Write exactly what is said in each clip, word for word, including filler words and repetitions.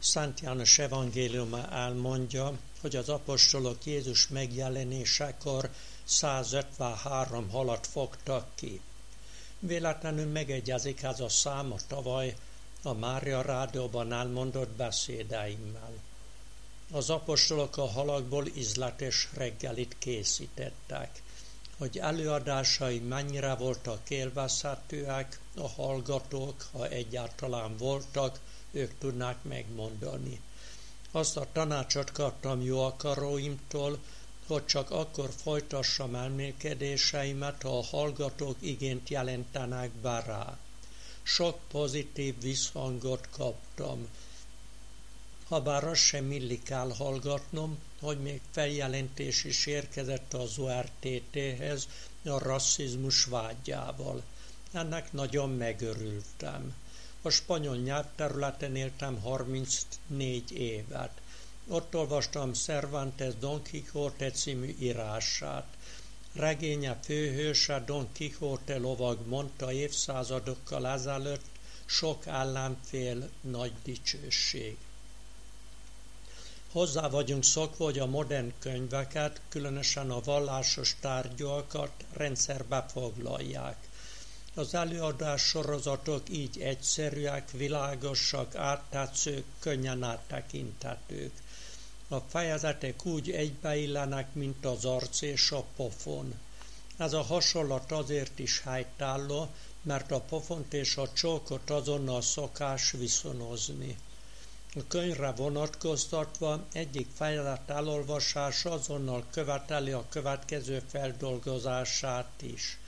Szent János evangéliuma elmondja, hogy az apostolok Jézus megjelenésekor százötvenhárom halat fogtak ki. Véletlenül megegyezik ez a szám a tavaly a Mária rádióban elmondott beszédeimmel. Az apostolok a halakból ízletes reggelit készítettek. Hogy előadásai mennyire voltak élvezhetőek, a hallgatók, ha egyáltalán voltak, ők tudnák megmondani. Azt a tanácsot kaptam jó akaróimtól, hogy csak akkor folytassam elmélkedéseimet, ha a hallgatók igényt jelentenek be rá. Sok pozitív visszhangot kaptam. Habár azt sem illik elhallgatnom, hogy még feljelentés is érkezett az o er té té-hez a rasszizmus vágyával. Ennek nagyon megörültem. A spanyol nyelvterületen éltem harmincnégy évet. Ott olvastam Cervantes Don Quixote című írását. Regénye főhőse Don Quixote lovag mondta évszázadokkal ezelőtt, sok ellenfél nagy dicsőség. Hozzá vagyunk szokva, hogy a modern könyveket, különösen a vallásos tárgyakat rendszerbe foglalják. Az előadás sorozatok így egyszerűek, világosak, áttetszők, könnyen áttekinthetők. A fejezetek úgy egybeillenek, mint az arc és a pofon. Ez a hasonlat azért is helytálló, mert a pofont és a csókot azonnal szokás viszonozni. A könyvre vonatkoztatva egyik fejezet elolvasása azonnal követeli a következő feldolgozását is.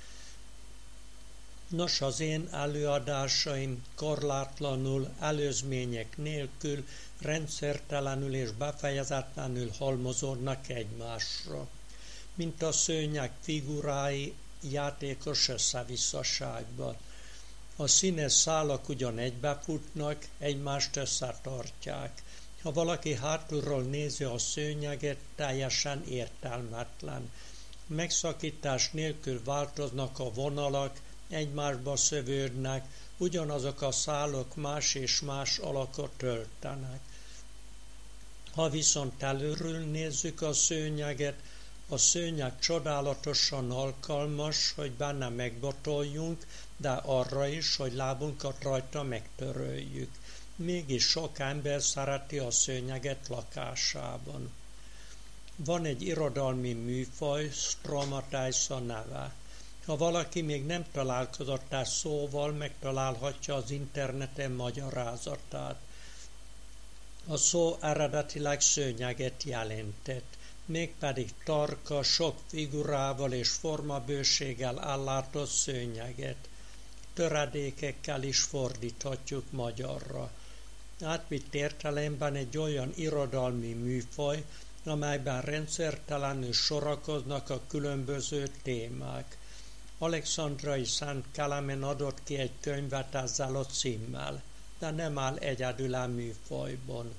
Nos, az én előadásaim korlátlanul, előzmények nélkül, rendszertelenül és befejezetlenül halmozódnak egymásra, mint a szőnyeg figurái játékos összevisszaságban. A színes szálak ugyan egybefutnak, egymást összetartják. Ha valaki hátulról nézi a szőnyeget, teljesen értelmetlen. Megszakítás nélkül változnak a vonalak, egymásba szövődnek, ugyanazok a szálok más és más alakot öltenek. Ha viszont előről nézzük a szőnyeget, a szőnyeg csodálatosan alkalmas, hogy benne megbotoljunk, de arra is, hogy lábunkat rajta megtöröljük. Mégis sok ember szereti a szőnyeget lakásában. Van egy irodalmi műfaj, Stromateis a neve. Ha valaki még nem találkozott el szóval, megtalálhatja az interneten magyarázatát. A szó eredetileg szőnyeget jelentett, mégpedig tarka, sok figurával és formabőséggel ellátott szőnyeget. Töredékekkel is fordíthatjuk magyarra. Átvitt értelemben egy olyan irodalmi műfaj, amelyben rendszertelenül sorakoznak a különböző témák. Alexandrai Szent Kelemen adott ki egy könyvet ezzel a címmel, de nem áll egyedül a műfajban.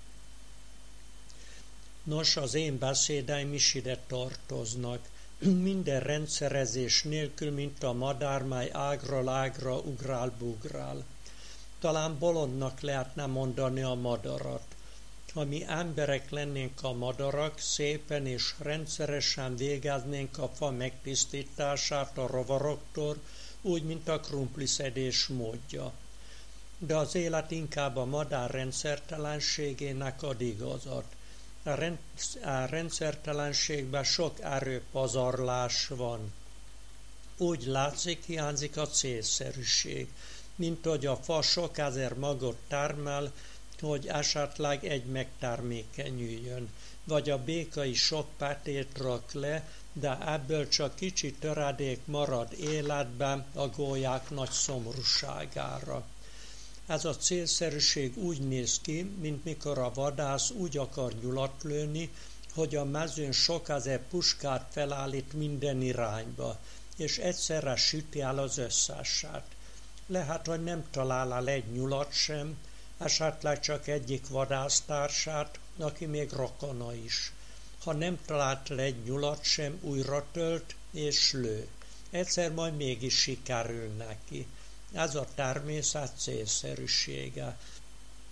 Nos, az én beszédeim is ide tartoznak, minden rendszerezés nélkül, mint a madár, mely ágról ágra ugrál-bugrál. Talán bolondnak lehetne mondani a madarat. Ha mi emberek lennénk a madarak, szépen és rendszeresen végeznénk a fa megtisztítását a rovaroktól, úgy, mint a krumpliszedés módja. De az élet inkább a madár rendszertelenségének ad igazat. A, rend, a rendszertelenségben sok erőpazarlás van. Úgy látszik, hiányzik a célszerűség, mint hogy a fa sok ezer magot termel, hogy esetleg egy megtermékenyüljön, vagy a béka is sok petét rak le, de ebből csak kicsi töredék marad életben a gólyák nagy szomorúságára. Ez a célszerűség úgy néz ki, mint mikor a vadász úgy akar nyulat lőni, hogy a mezőn sok ezer puskát felállít minden irányba, és egyszerre süti el az összeset. Lehet, hogy nem talál el egy nyulat sem, esetleg csak egyik vadásztársát, aki még rokona is. Ha nem talált le egy nyulat sem, újra tölt és lő. Egyszer majd mégis sikerül neki. Ez a természet célszerűsége.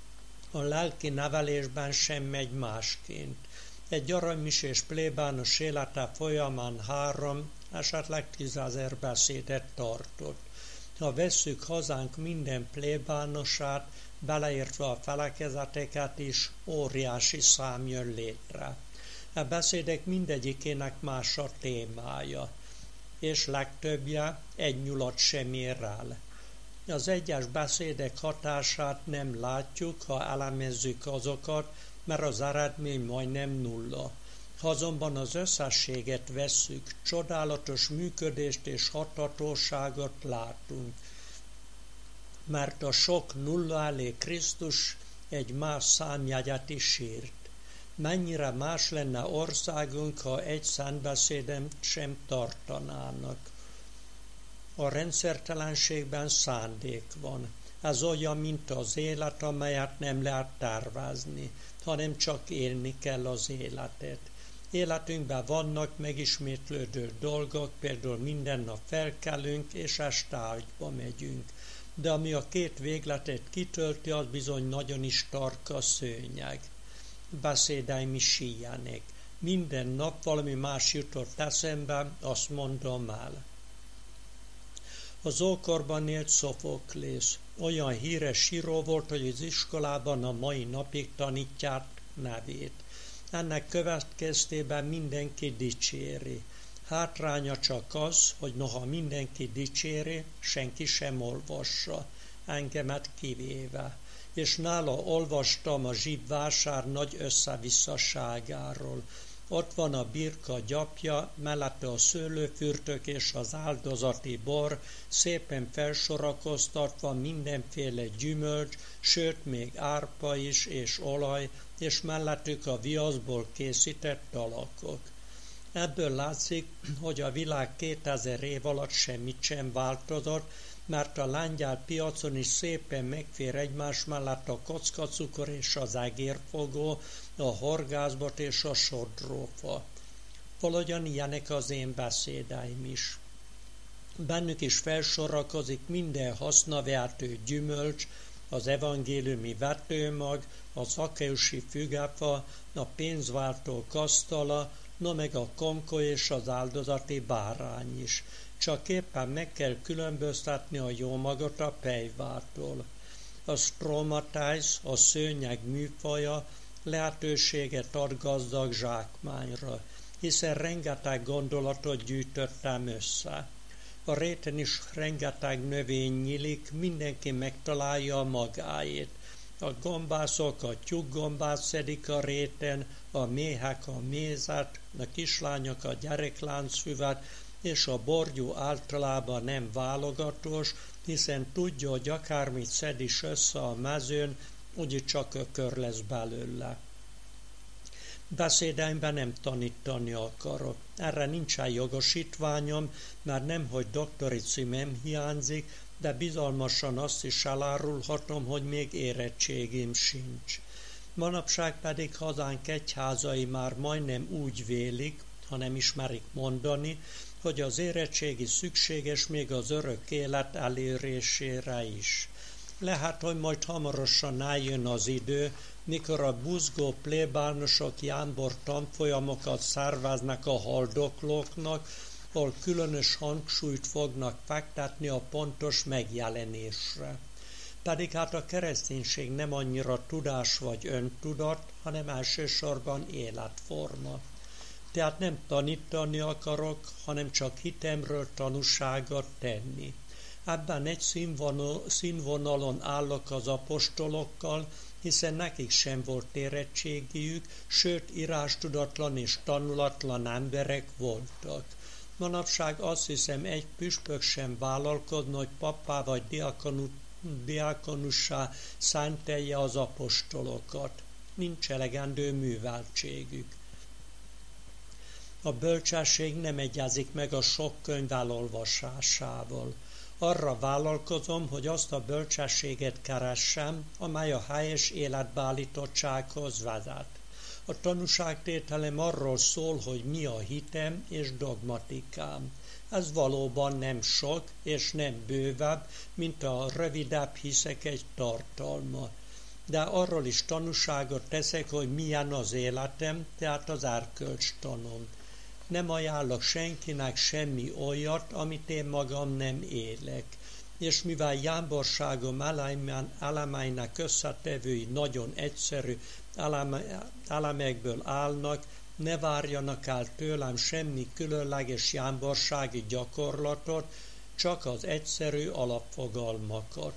A lelki nevelésben sem megy másként. Egy aranymisés plébános élete folyamán három, esetleg tízezer beszédet tartott. Ha vesszük hazánk minden plébánosát, beleértve a felekezeteket is, óriási szám jön létre. A beszédek mindegyikének más a témája, és legtöbbje egy nyulat sem ér el. Az egyes beszédek hatását nem látjuk, ha elemezzük azokat, mert az eredmény majdnem nulla. Ha azonban az összességet vesszük, csodálatos működést és hathatóságot látunk. Mert a sok nulla elé Krisztus egy más számjegyet is írt. Mennyire más lenne országunk, ha egy szentbeszédet sem tartanának. A rendszertelenségben szándék van. Ez olyan, mint az élet, amelyet nem lehet tervezni, hanem csak élni kell az életet. Életünkben vannak megismétlődő dolgok, például minden nap felkelünk és este ágyba megyünk. De ami a két végletet kitölti, az bizony nagyon is tarka szőnyeg. Beszédeim is ilyenek. Minden nap valami más jutott eszembe, azt mondom el. Az ókorban élt Szofoklész. Olyan híres író volt, hogy az iskolában a mai napig tanítják nevét. Ennek következtében mindenki dicséri. Hátránya csak az, hogy noha mindenki dicséri, senki sem olvassa, engemet kivéve. És nála olvastam a zsidó vásár nagy összevisszaságáról. Ott van a birka gyapja, mellette a szőlőfürtök és az áldozati bor, szépen felsorakoztatva mindenféle gyümölcs, sőt még árpa is és olaj, és mellettük a viaszból készített alakok. Ebből látszik, hogy a világ kétezer év alatt semmit sem változott, mert a lengyel piacon is szépen megfér egymás mellett a kockacukor és az egérfogó, a horgászbot és a sodrófa. Valahogyan ilyenek az én beszédeim is. Bennük is felsorakozik minden hasznavertő gyümölcs, az evangéliumi vetőmag, az akeusi fügefa, a pénzváltó kasztala, no meg a konko és az áldozati bárány is. Csak éppen meg kell különböztetni a jó magot a pejvától. A stromatájsz, a szőnyeg műfaja lehetőséget ad gazdag zsákmányra, hiszen rengeteg gondolatot gyűjtöttem össze. A réten is rengeteg növény nyílik, mindenki megtalálja a magáét. A gombászok a tyúkgombát szedik a réten, a méhek a mézet, a kislányok a gyerekláncfüvet, és a borjú általában nem válogatós, hiszen tudja, hogy akármit szed is össze a mezőn, úgyis csak ökör lesz belőle. Beszédeimben nem tanítani akarok. Erre nincsen jogosítványom, mert nemhogy doktori címem hiányzik, de bizalmasan azt is elárulhatom, hogy még érettségim sincs. Manapság pedig hazánk egyházai már majdnem úgy vélik, ha nem ismerik mondani, hogy az érettségi szükséges még az örök élet elérésére is. Lehet, hogy majd hamarosan eljön az idő, mikor a buzgó plébánosok jámbor tanfolyamokat szerveznek a haldoklóknak, ahol különös hangsúlyt fognak fektetni a pontos megjelenésre. Pedig hát a kereszténység nem annyira tudás vagy öntudat, hanem elsősorban életforma. Tehát nem tanítani akarok, hanem csak hitemről tanúságot tenni. Ebben egy színvonalon állok az apostolokkal, hiszen nekik sem volt érettségiük, sőt írástudatlan és tanulatlan emberek voltak. Manapság azt hiszem, egy püspök sem vállalkozna, hogy pappá vagy diakonu, diakonussá szentelje az apostolokat. Nincs elegendő műveltségük. A bölcsesség nem egyezik meg a sok könyv elolvasásával. Arra vállalkozom, hogy azt a bölcsességet keressem, amely a helyes életbeállítottsághoz vezet. A tanúságtételem arról szól, hogy mi a hitem és dogmatikám. Ez valóban nem sok és nem bővebb, mint a rövidebb hiszek egy tartalma. de arról is tanúságot teszek, hogy milyen az életem, tehát az erkölcs tanom. Nem ajánlok senkinek semmi olyat, amit én magam nem élek. És mivel jámborságom elemeinek összetevői nagyon egyszerű elemekből állnak, ne várjanak el tőlem semmi különleges jámborsági gyakorlatot, csak az egyszerű alapfogalmakat.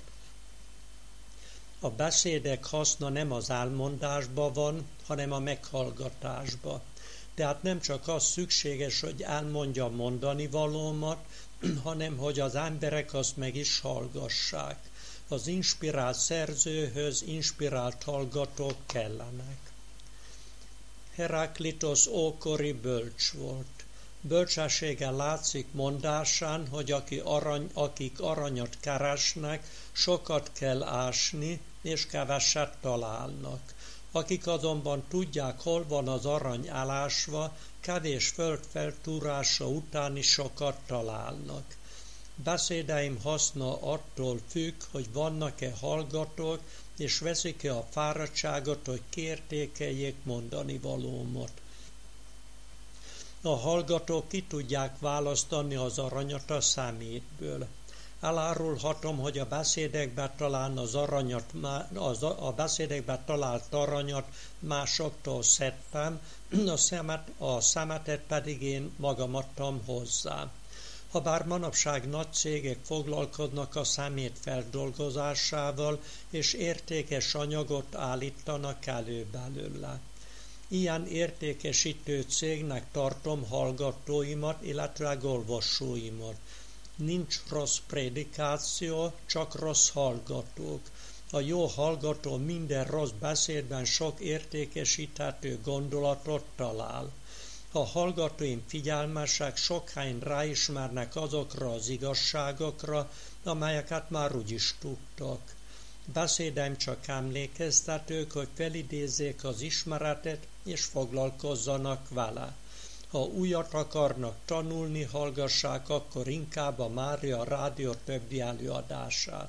A beszédek haszna nem az elmondásban van, hanem a meghallgatásban. Tehát nem csak az szükséges, hogy elmondja mondani valómat, hanem hogy az emberek azt meg is hallgassák. Az inspirált szerzőhöz inspirált hallgatók kellenek. Heraklitos ókori bölcs volt. Bölcsessége látszik mondásán, hogy aki arany, akik aranyat keresnek, sokat kell ásni, és keveset találnak. Akik azonban tudják, hol van az arany elásva, kevés földfeltúrása után is sokat találnak. Beszédeim haszna attól függ, hogy vannak-e hallgatók, és veszik-e a fáradtságot, hogy kiértékeljék mondani valómat. A hallgatók ki tudják választani az aranyat a szemétből. Elárulhatom, hogy a beszédekben talán az aranyat, az a beszédekben talált aranyat másoktól szedtem, a, szemet, a szemetet pedig én magam adtam hozzá. Habár manapság nagy cégek foglalkoznak a szemét feldolgozásával, és értékes anyagot állítanak elő belőle. Ilyen értékesítő cégnek tartom hallgatóimat, illetve olvasóimat. Nincs rossz prédikáció, csak rossz hallgatók. A jó hallgató minden rossz beszédben sok értékesíthető gondolatot talál. A hallgatóim figyelmesek, sok helyen ráismernek azokra az igazságokra, amelyeket már úgyis tudtak. Beszédem csak emlékeztetők, hogy felidézzék az ismeretet, és foglalkozzanak vele. Ha újat akarnak tanulni, hallgassák akkor inkább a Mária Rádió többi előadását.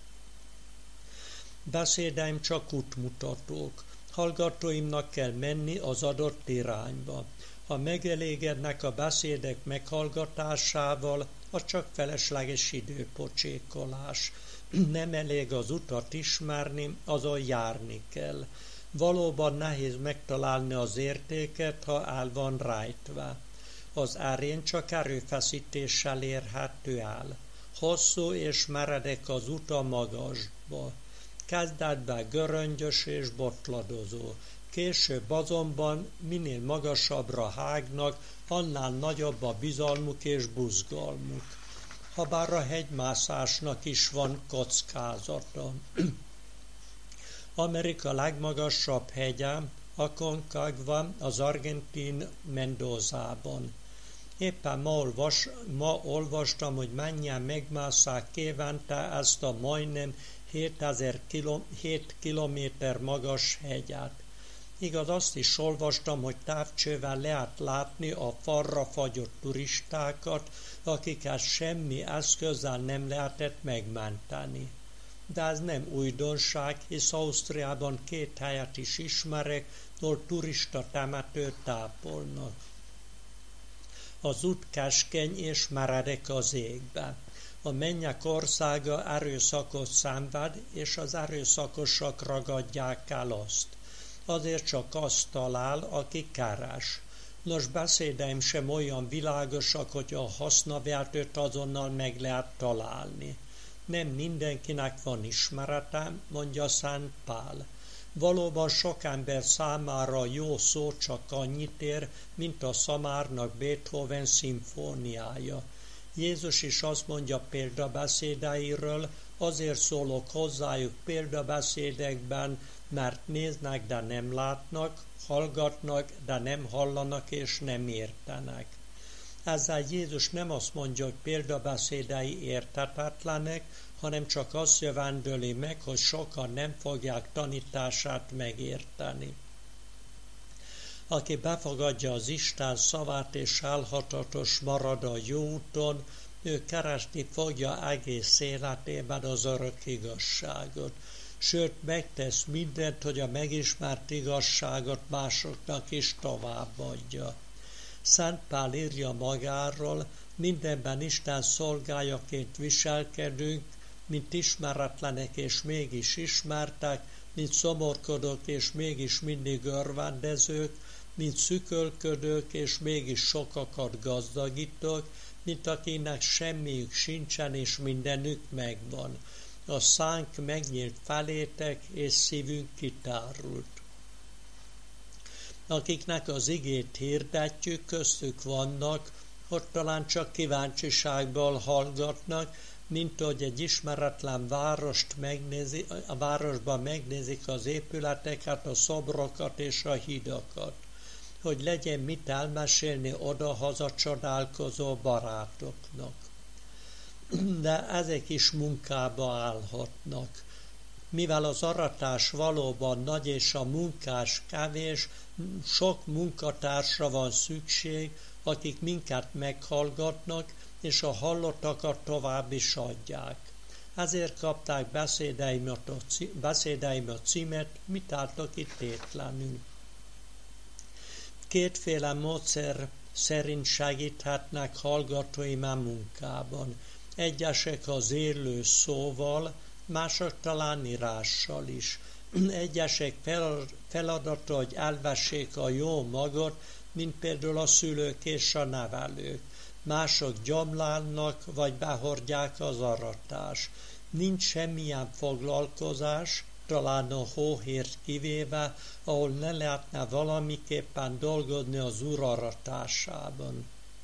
Beszédeim csak útmutatók. Hallgatóimnak kell menni az adott irányba. Ha megelégednek a beszédek meghallgatásával, az csak felesleges időpocsékolás. Nem elég az utat ismerni, azon járni kell. Valóban nehéz megtalálni az értéket, ha el van rejtve. Az erény csak erőfeszítéssel érhető el. Hosszú és meredek az út a magasba. Kezdetben göröngyös és botladozó. Később azonban minél magasabbra hágnak, annál nagyobb a bizalmuk és buzgalmuk. Habár a hegymászásnak is van kockázata. Amerika legmagasabb hegye, Aconcagua, az argentin Mendozában. Éppen ma, olvas, ma olvastam, hogy mennyien megmásszák évente ezt a majdnem hétezer kilométer magas hegyet. Igaz, azt is olvastam, hogy távcsővel lehet látni a falra fagyott turistákat, akiket semmi eszközzel nem lehetett megmenteni. De ez nem újdonság, hisz Ausztriában két helyet is ismerek, ahol turista temetőt tápolnak. Az út keskeny és meredek az égbe. A mennyek országa erőszakot szenved, és az erőszakosak ragadják el azt. Azért csak azt talál, aki keres. Nos, beszédeim sem olyan világosak, hogy a hasznavertőt azonnal meg lehet találni. Nem mindenkinek van ismerete, mondja Szent Pál. Valóban sok ember számára a jó szó csak annyit ér, mint a szamárnak Beethoven szimfóniája. Jézus is azt mondja példabeszédeiről, azért szólok hozzájuk példabeszédekben, mert néznek, de nem látnak, hallgatnak, de nem hallanak és nem értenek. Ezzel Jézus nem azt mondja, hogy példabeszédei érthetetlenek, hanem csak azt jövendőli meg, hogy sokan nem fogják tanítását megérteni. Aki befogadja az Isten szavát és elhatatos marad a jó úton, ő keresni fogja egész életében az örök igazságot. sőt megtesz mindent, hogy a megismert igazságot másoknak is továbbadja. Szent Pál írja magáról, mindenben Isten szolgájaként viselkedünk, mint ismeretlenek és mégis ismertek, mint szomorkodók és mégis mindig örvendezők, mint szükölködők és mégis sokakat gazdagítók, mint akinek semmiük sincsen és mindenük megvan. A szánk megnyílt felétek, és szívünk kitárult. Akiknek az igét hirdetjük, köztük vannak, hogy talán csak kíváncsiságból hallgatnak, mint hogy egy ismeretlen várost megnézi, a városban megnézik az épületeket, a szobrokat és a hidakat, hogy legyen mit elmesélni oda-haza csodálkozó barátoknak. De ezek is munkába állhatnak. Mivel az aratás valóban nagy és a munkás kevés, sok munkatársra van szükség, akik minket meghallgatnak, és a hallottakat tovább is adják. Ezért kapták beszédeim a címet, mit álltok itt tétlenül. Kétféle módszer szerint segíthetnek hallgatóim a munkában. Egyesek az élő szóval, mások talán írással is. Egyesek feladata, hogy elvessék a jó magot, mint például a szülők és a nevelők. Mások gyomlálnak, vagy behordják az aratást. Nincs semmilyen foglalkozás, talán a hóhért kivéve, ahol ne lehetne valamiképpen dolgozni az Úr aratásában.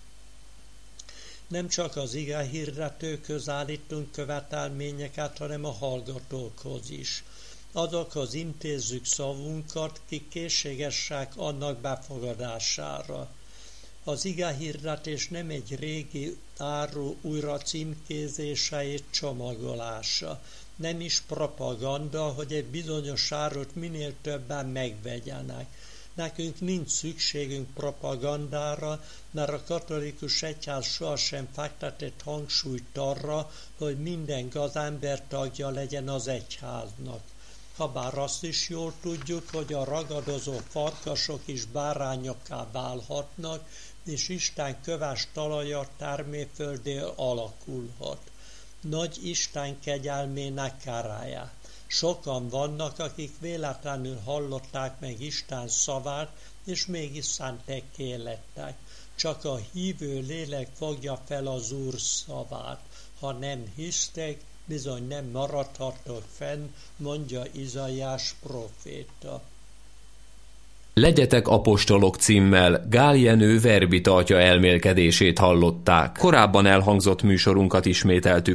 Nem csak az ige hirdetőkhöz állítunk követelményeket, hanem a hallgatókhoz is. Azokhoz intézzük szavunkat, kik készségesek annak befogadására. Az ige hirdetés nem egy régi áru újra címkézése és csomagolása. Nem is propaganda, hogy egy bizonyos árut minél többen megvegyenek. Nekünk nincs szükségünk propagandára, mert a katolikus egyház sohasem fektetett hangsúlyt arra, hogy minden gazember tagja legyen az egyháznak. Habár azt is jól tudjuk, hogy a ragadozó farkasok is bárányokká válhatnak, és Isten köves talaja termőföldé alakulhat. Nagy Isten kegyelmének kárája. Sokan vannak, akik véletlenül hallották meg Isten szavát, és mégis szentekké lettek. Csak a hívő lélek fogja fel az Úr szavát. Ha nem hisztek, bizony nem maradhattok fenn, mondja Izaiás próféta. Legyetek apostolok címmel Gál Jenő verbita atya elmélkedését hallották. Korábban elhangzott műsorunkat ismételtük.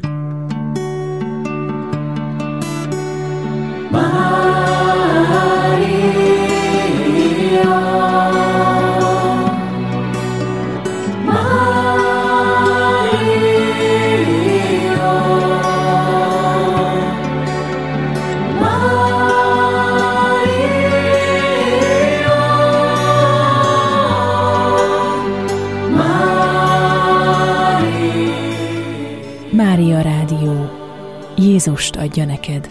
Mária Rádió. Jézust adja neked.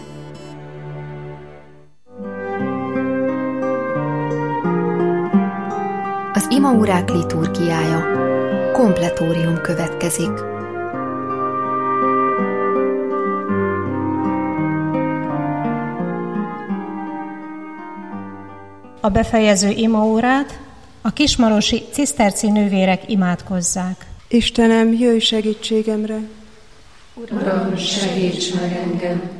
Az imaórák liturgiája. Kompletórium következik. A befejező imaórát a kismarosi ciszterci nővérek imádkozzák. Istenem, jöjj segítségemre! Uram, segíts meg engem!